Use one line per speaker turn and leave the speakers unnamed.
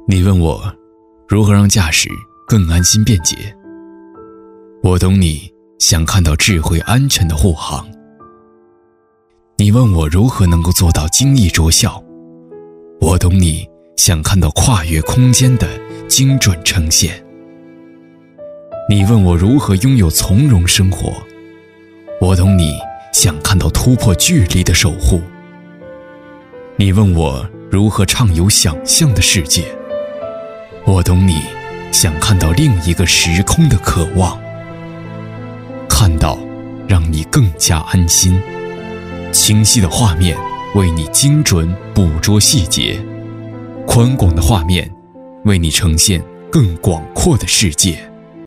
你问我如何让驾驶更安心便捷，我懂你想看到智慧安全的护航。你问我如何能够做到精益卓效，我懂你想看到跨越空间的精准呈现。你问我如何拥有从容生活，我懂你想看到突破距离的守护。你问我如何畅游想象的世界，我懂你想看到另一个时空的渴望。看到让你更加安心，清晰的画面为你精准捕捉细节，宽广的画面为你呈现更广阔的世界。